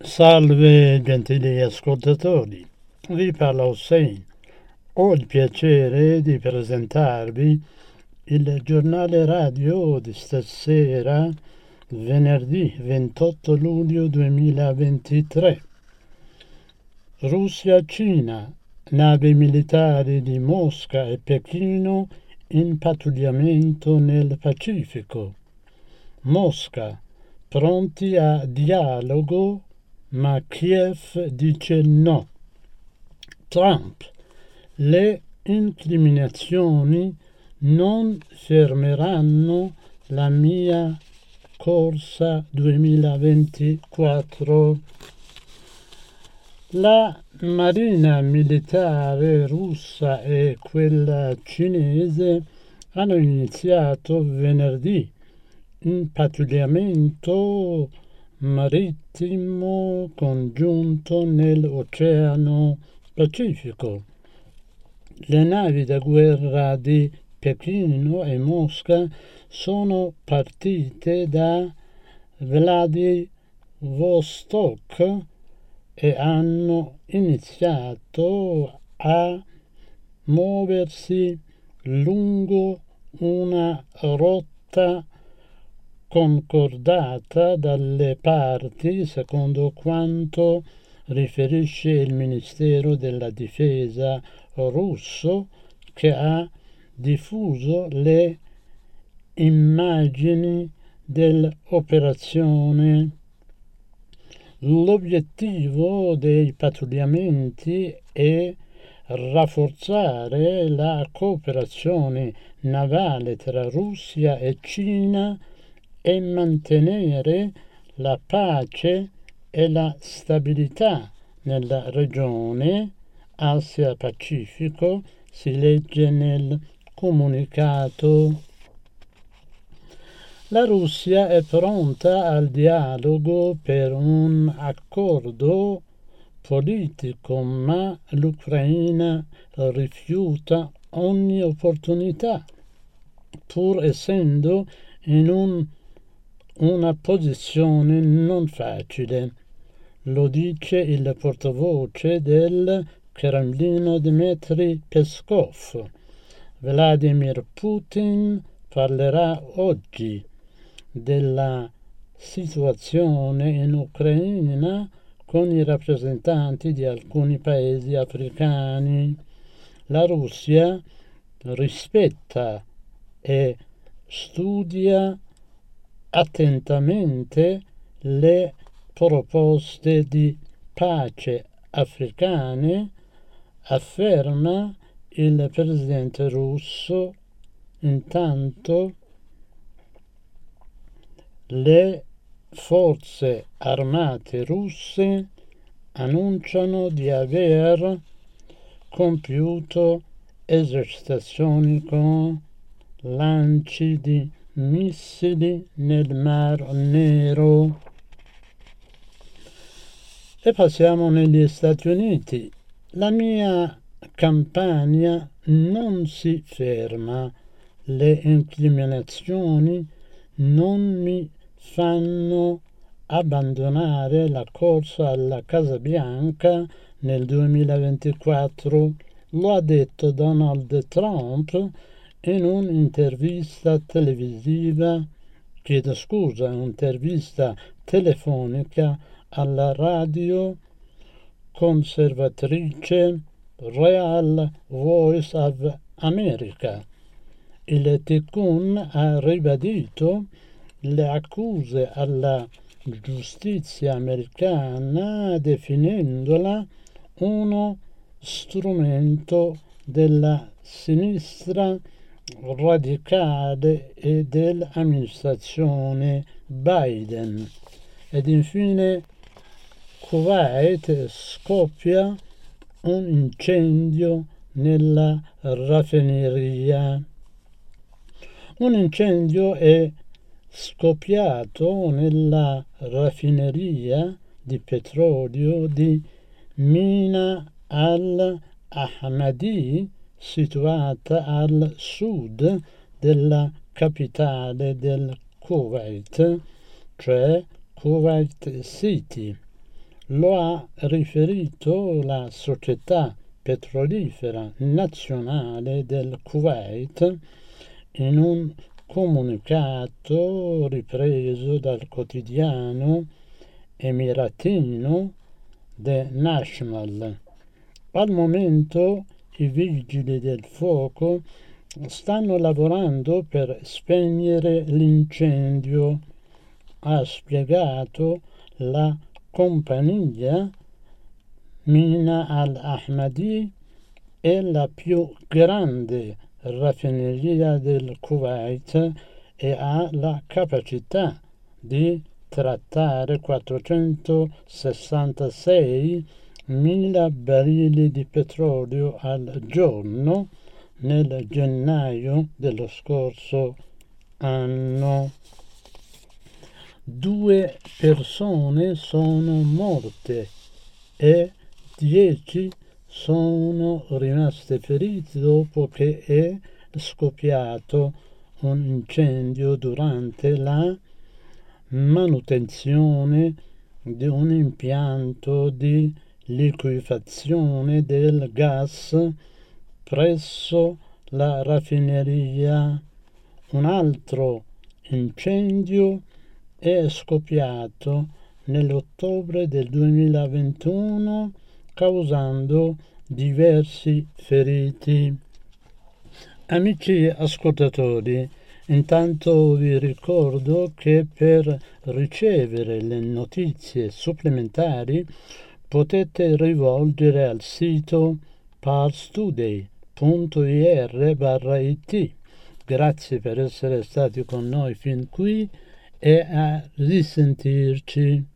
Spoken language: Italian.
Salve gentili ascoltatori, vi parla Hossein. Ho il piacere di presentarvi il giornale radio di stasera, venerdì 28 luglio 2023. Russia-Cina, navi militari di Mosca e Pechino in pattugliamento nel Pacifico. Mosca, pronti a dialogo, ma Kiev dice no. Trump, le incriminazioni non fermeranno la mia corsa 2024. La marina militare russa e quella cinese hanno iniziato venerdì un pattugliamento marittimo congiunto nell'Oceano Pacifico. Le navi da guerra di Pechino e Mosca sono partite da Vladivostok e hanno iniziato a muoversi lungo una rotta concordata dalle parti, secondo quanto riferisce il Ministero della Difesa russo, che ha diffuso le immagini dell'operazione. L'obiettivo dei pattugliamenti è rafforzare la cooperazione navale tra Russia e Cina e mantenere la pace e la stabilità nella regione Asia-Pacifico, si legge nel comunicato. La Russia è pronta al dialogo per un accordo politico, ma l'Ucraina rifiuta ogni opportunità, pur essendo in una posizione non facile. Lo dice il portavoce del Cremlino Dmitry Peskov. Vladimir Putin parlerà oggi della situazione in Ucraina con i rappresentanti di alcuni paesi africani. La Russia rispetta e studia attentamente le proposte di pace africane, afferma il presidente russo. Intanto le forze armate russe annunciano di aver compiuto esercitazioni con lanci di missili nel Mar Nero. E passiamo negli Stati Uniti. La mia campagna non si ferma. Le incriminazioni non mi fanno abbandonare la corsa alla Casa Bianca nel 2024, lo ha detto Donald Trump in un'intervista un'intervista telefonica alla radio conservatrice Real Voice of America. Il Tikkun ha ribadito le accuse alla giustizia americana definendola uno strumento della sinistra radicale e dell'amministrazione Biden. Ed infine Kuwait scoppia un incendio nella raffineria. Un incendio è scoppiato nella raffineria di petrolio di Mina al-Ahmadi, situata al sud della capitale del Kuwait, cioè Kuwait City. lo ha riferito la Società Petrolifera Nazionale del Kuwait in un comunicato ripreso dal quotidiano emiratino The National. Al momento i vigili del fuoco stanno lavorando per spegnere l'incendio, ha spiegato la compagnia. Mina al-Ahmadi è la più grande raffineria del Kuwait e ha la capacità di trattare 466.000 barili di petrolio al giorno nel gennaio dello scorso anno. 2 persone sono morte e 10 sono rimaste ferite dopo che è scoppiato un incendio durante la manutenzione di un impianto di liquefazione del gas presso la raffineria. Un altro incendio è scoppiato nell'ottobre del 2021 causando diversi feriti. Amici ascoltatori, intanto vi ricordo che per ricevere le notizie supplementari potete rivolgere al sito parstoday.ir/it. Grazie per essere stati con noi fin qui e a risentirci.